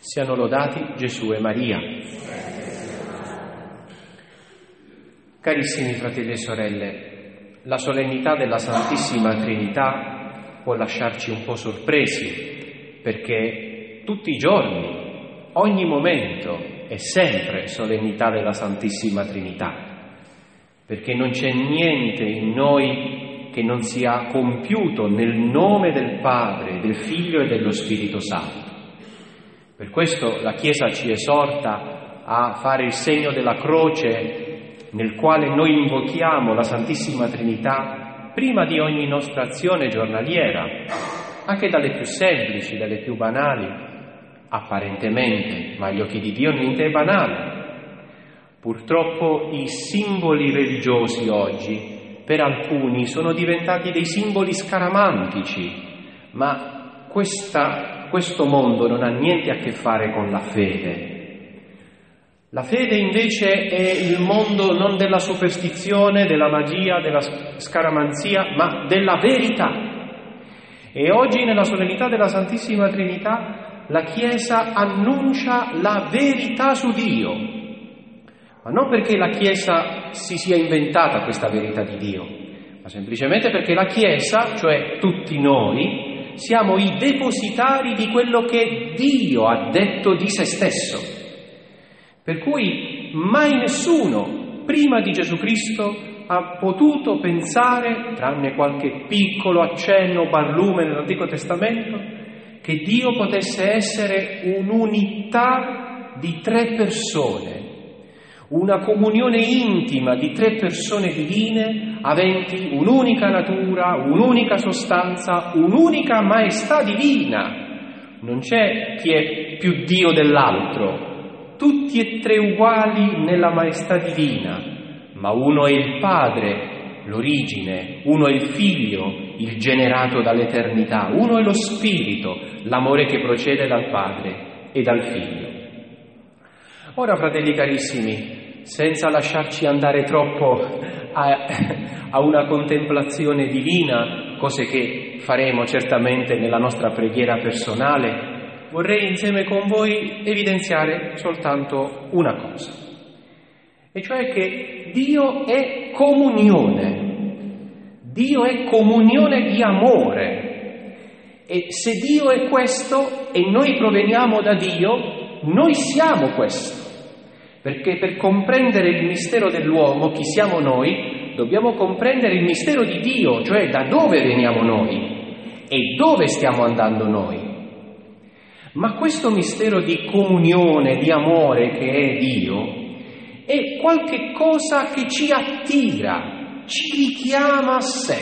Siano lodati Gesù e Maria. Carissimi fratelli e sorelle, la solennità della Santissima Trinità può lasciarci un po' sorpresi, perché tutti i giorni, ogni momento, è sempre solennità della Santissima Trinità, perché non c'è niente in noi che non sia compiuto nel nome del Padre, del Figlio e dello Spirito Santo. Per questo la Chiesa ci esorta a fare il segno della croce, nel quale noi invochiamo la Santissima Trinità prima di ogni nostra azione giornaliera, anche dalle più semplici, dalle più banali, apparentemente, ma agli occhi di Dio niente è banale. Purtroppo i simboli religiosi oggi, per alcuni, sono diventati dei simboli scaramantici, ma questo mondo non ha niente a che fare con la fede. La fede invece è il mondo non della superstizione, della magia, della scaramanzia, ma della verità. E oggi nella solennità della Santissima Trinità la Chiesa annuncia la verità su Dio, ma non perché la Chiesa si sia inventata questa verità di Dio, ma semplicemente perché la Chiesa, cioè tutti noi, siamo i depositari di quello che Dio ha detto di se stesso. Per cui mai nessuno, prima di Gesù Cristo, ha potuto pensare, tranne qualche piccolo accenno, barlume nell'Antico Testamento, che Dio potesse essere un'unità di 3 persone, una comunione intima di 3 persone divine, aventi un'unica natura, un'unica sostanza, un'unica maestà divina. Non c'è chi è più Dio dell'altro, tutti e 3 uguali nella maestà divina, ma uno è il Padre, l'origine, uno è il Figlio, il generato dall'eternità, uno è lo Spirito, l'amore che procede dal Padre e dal Figlio. Ora, fratelli carissimi, senza lasciarci andare troppo a una contemplazione divina, cose che faremo certamente nella nostra preghiera personale, vorrei insieme con voi evidenziare soltanto una cosa, e cioè che Dio è comunione di amore, e se Dio è questo e noi proveniamo da Dio, noi siamo questo, perché per comprendere il mistero dell'uomo, chi siamo noi, dobbiamo comprendere il mistero di Dio, cioè da dove veniamo noi e dove stiamo andando noi. Ma questo mistero di comunione, di amore che è Dio, è qualche cosa che ci attira, ci richiama a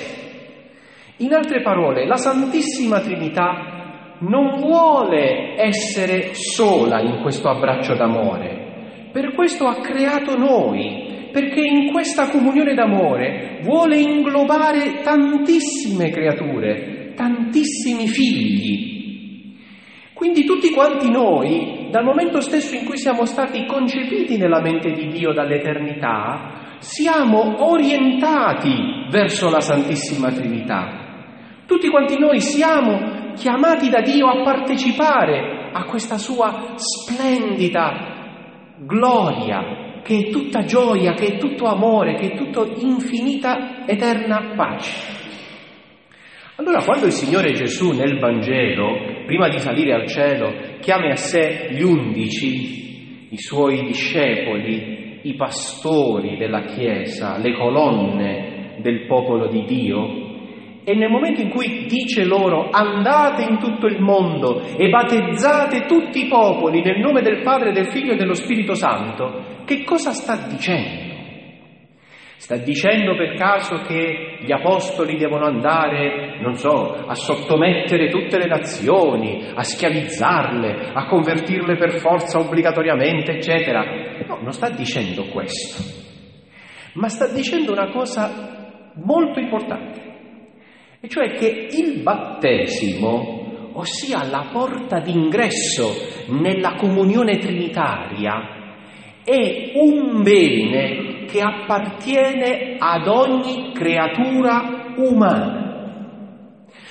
sé. In altre parole, la Santissima Trinità non vuole essere sola in questo abbraccio d'amore, per questo ha creato noi, perché in questa comunione d'amore vuole inglobare tantissime creature, tantissimi figli. Quindi tutti quanti noi, dal momento stesso in cui siamo stati concepiti nella mente di Dio dall'eternità, siamo orientati verso la Santissima Trinità. Tutti quanti noi siamo chiamati da Dio a partecipare a questa sua splendida gloria, che è tutta gioia, che è tutto amore, che è tutto infinita, eterna pace. Allora, quando il Signore Gesù nel Vangelo, prima di salire al cielo, chiama a sé gli 11, i suoi discepoli, i pastori della Chiesa, le colonne del popolo di Dio, e nel momento in cui dice loro: andate in tutto il mondo e battezzate tutti i popoli nel nome del Padre, del Figlio e dello Spirito Santo, che cosa sta dicendo? Sta dicendo per caso che gli apostoli devono andare, a sottomettere tutte le nazioni, a schiavizzarle, a convertirle per forza obbligatoriamente, eccetera? No, non sta dicendo questo, ma sta dicendo una cosa molto importante, e cioè che il battesimo, ossia la porta d'ingresso nella comunione trinitaria, è un bene che appartiene ad ogni creatura umana.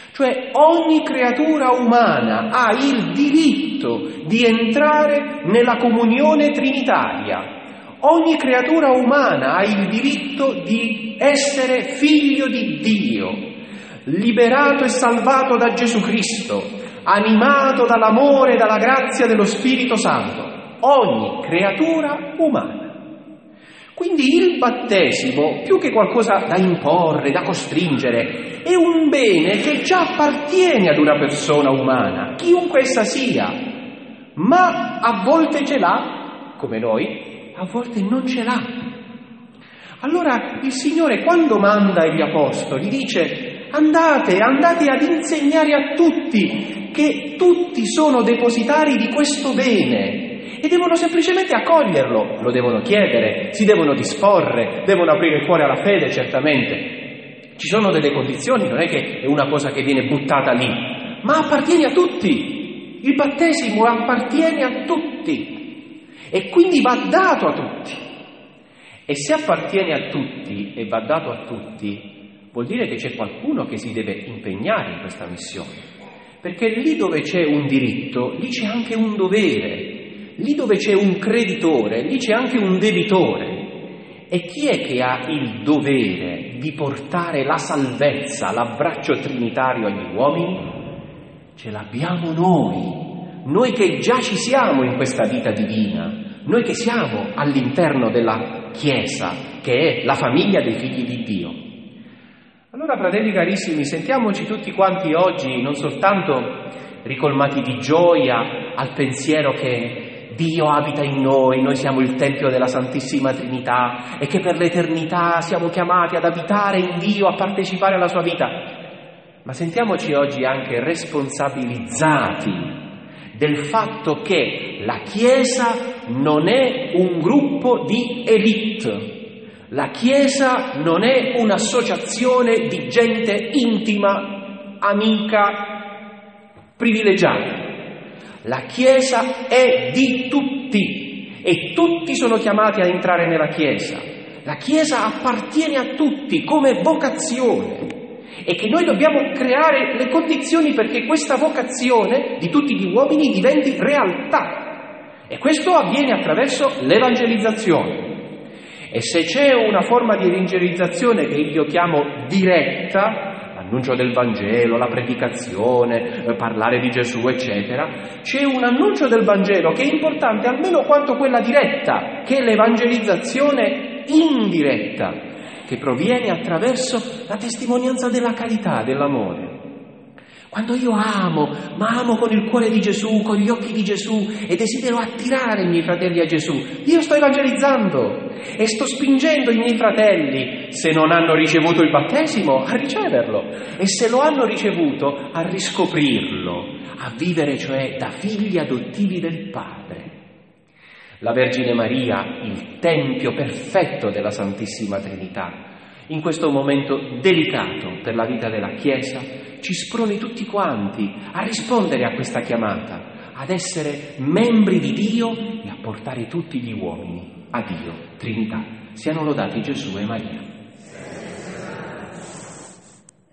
Cioè ogni creatura umana ha il diritto di entrare nella comunione trinitaria. Ogni creatura umana ha il diritto di essere figlio di Dio, liberato e salvato da Gesù Cristo, animato dall'amore e dalla grazia dello Spirito Santo. Ogni creatura umana. Quindi il battesimo, più che qualcosa da imporre, da costringere, è un bene che già appartiene ad una persona umana, chiunque essa sia, ma a volte ce l'ha, come noi, a volte non ce l'ha. Allora il Signore, quando manda gli apostoli, dice: andate ad insegnare a tutti che tutti sono depositari di questo bene e devono semplicemente accoglierlo, lo devono chiedere, si devono disporre, devono aprire il cuore alla fede, certamente. Ci sono delle condizioni, non è che è una cosa che viene buttata lì, ma appartiene a tutti. Il battesimo appartiene a tutti e quindi va dato a tutti. E se appartiene a tutti e va dato a tutti, vuol dire che c'è qualcuno che si deve impegnare in questa missione. Perché lì dove c'è un diritto, lì c'è anche un dovere. Lì dove c'è un creditore, lì c'è anche un debitore. E chi è che ha il dovere di portare la salvezza, l'abbraccio trinitario agli uomini? Ce l'abbiamo noi che già ci siamo in questa vita divina, noi che siamo all'interno della Chiesa, che è la famiglia dei figli di Dio. Allora, fratelli carissimi, sentiamoci tutti quanti oggi non soltanto ricolmati di gioia al pensiero che Dio abita in noi siamo il Tempio della Santissima Trinità e che per l'eternità siamo chiamati ad abitare in Dio, a partecipare alla sua vita, ma sentiamoci oggi anche responsabilizzati del fatto che la Chiesa non è un gruppo di élite. La Chiesa non è un'associazione di gente intima, amica, privilegiata. La Chiesa è di tutti e tutti sono chiamati a entrare nella Chiesa. La Chiesa appartiene a tutti come vocazione e che noi dobbiamo creare le condizioni perché questa vocazione di tutti gli uomini diventi realtà. E questo avviene attraverso l'evangelizzazione. E se c'è una forma di evangelizzazione che io chiamo diretta, l'annuncio del Vangelo, la predicazione, parlare di Gesù, eccetera, c'è un annuncio del Vangelo che è importante almeno quanto quella diretta, che è l'evangelizzazione indiretta, che proviene attraverso la testimonianza della carità, dell'amore. Quando io amo, ma amo con il cuore di Gesù, con gli occhi di Gesù e desidero attirare i miei fratelli a Gesù, io sto evangelizzando e sto spingendo i miei fratelli, se non hanno ricevuto il battesimo, a riceverlo e se lo hanno ricevuto, a riscoprirlo, a vivere cioè da figli adottivi del Padre. La Vergine Maria, il tempio perfetto della Santissima Trinità, in questo momento delicato per la vita della Chiesa, ci sproni tutti quanti a rispondere a questa chiamata, ad essere membri di Dio e a portare tutti gli uomini a Dio, Trinità. Siano lodati Gesù e Maria.